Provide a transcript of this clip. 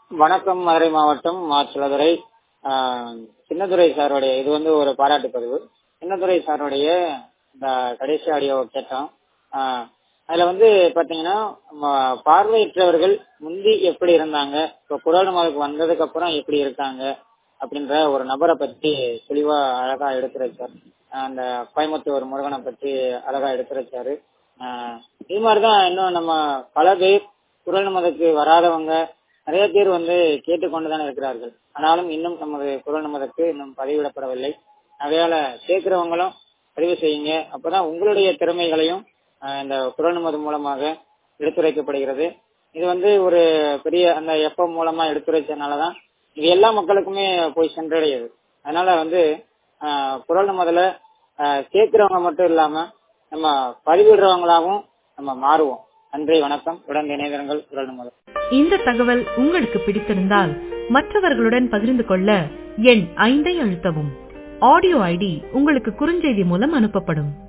வணக்கம். மதுரை மாவட்டம் மாச்சிலதுரை. சின்னதுரை சாருடைய இது வந்து ஒரு பாராட்டு பதிவு. சின்னதுரை சாருடைய இந்த கடைசி ஆடியோ கேட்டோம். அதுல வந்து பாத்தீங்கன்னா பார்வையற்றவர்கள் முந்தி எப்படி இருந்தாங்க, இப்போ குரல் நமக்கு வந்ததுக்கு அப்புறம் எப்படி இருக்காங்க அப்படின்ற ஒரு நபரை பத்தி தெளிவா அழகா எடுத்துரைச்சார். அந்த கோயம்புத்தூர் முருகனை பத்தி அழகா எடுத்துரைச்சாரு. இது மாதிரிதான் இன்னும் நம்ம பல பேர் குரல் நமதுக்கு வராதவங்க நிறைய பேர் வந்து கேட்டுக்கொண்டுதான் இருக்கிறார்கள். ஆனாலும் இன்னும் நமது குரல் நமதுக்கு இன்னும் பதிவிடப்படவில்லை. அதையால கேட்கிறவங்களும் பதிவு செய்யுங்க. அப்பதான் உங்களுடைய திறமைகளையும் இந்த குரல் நமது மூலமாக எடுத்துரைக்கப்படுகிறது. இது வந்து ஒரு பெரிய அந்த எஃப்எம் மூலமா எடுத்துரைச்சதுனாலதான் இது எல்லா மக்களுக்குமே போய் சென்றடையுது. அதனால வந்து குரல் நமதுல கேட்கிறவங்க மட்டும் இல்லாம நம்ம பதிவிடுறவங்களாகவும் நம்ம மாறுவோம். நன்றி, வணக்கம். உடன் இணைந்திருங்கள். குரல் நமது. இந்த தகவல் உங்களுக்கு பிடித்திருந்தால் மற்றவர்களுடன் பகிர்ந்து கொள்ள எண் 5 அழுத்தவும். ஆடியோ ஐடி உங்களுக்கு குறுஞ்செய்தி மூலம் அனுப்பப்படும்.